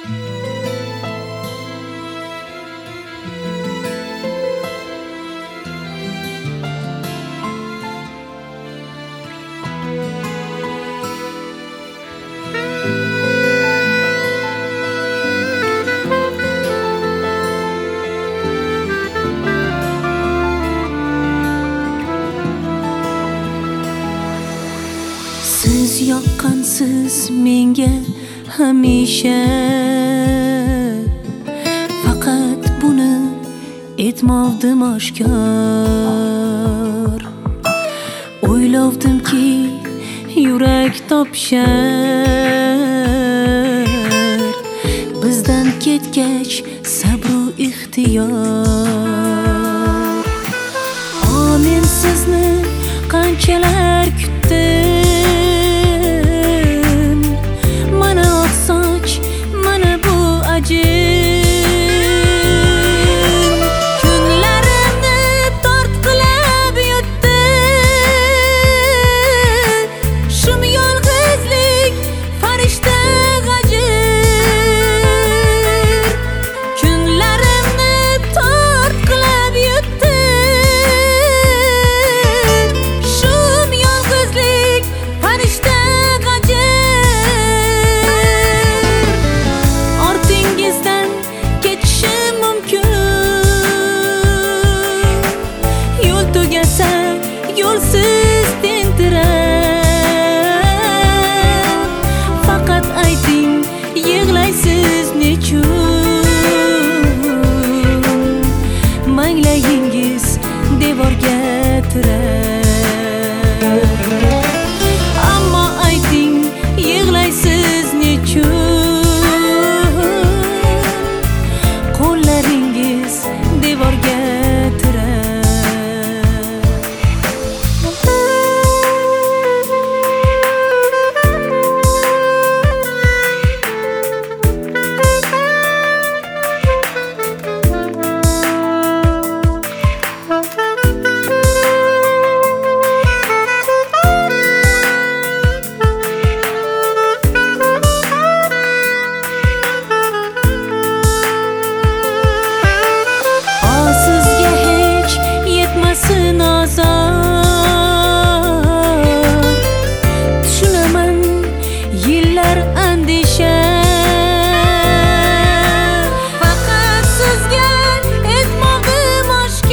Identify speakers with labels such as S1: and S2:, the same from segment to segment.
S1: Siz yoqqansiz menga hamisha, faqat buni etmovdim oshkor. O'ylovdimki yurak topishar, bizdan ketgach sabru ixtiyor. Men sizni qanchalar kutdim, mana oqsoch, mana bu ajin. Kunlarimni tortqilab yutdi shum yolg'izlik farishta g'ajir. Kunlarimni tortqilab yutdi shum yolg'izlik farishta g'ajir. Ortingizdan ketishim mumkin, yo'l tugasa yo'lsiz tentirab. Faqat ayting, yig'laysiz nechun? Manglayingiz devorga tirab. Ammo ayting, yig'laysiz nechun? Qo'llaringiz devorga tirab. Sizga hech yetmasin azob, tushunaman yillar andisha. Faqat sizga etmoqdim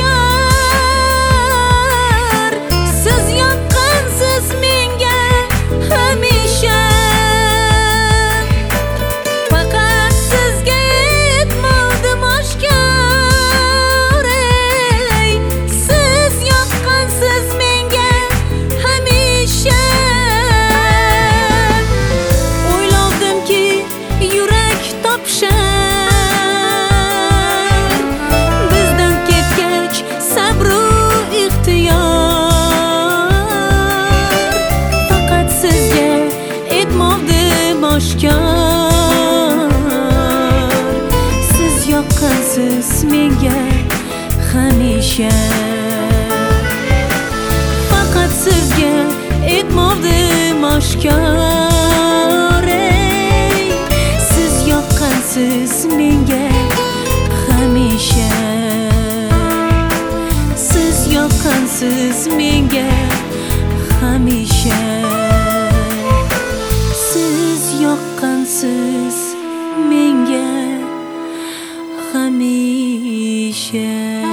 S1: oshkor, siz yoqqansiz menga hamisha. Faqat sizga etmoqdim oshkor, siz yoqqansiz menga hamisha. O'ylovdimki yurak topishar, bizdan ketgach sabru ixtiyor. Faqat sizga etmoqdim oshkor, siz yoqqansiz menga hamisha. Faqat sizga etmoqdim oshkor, siz yoqqansiz menga hamisha. Siz yoqqansiz menga hamisha. Siz yoqqansiz menga hamisha.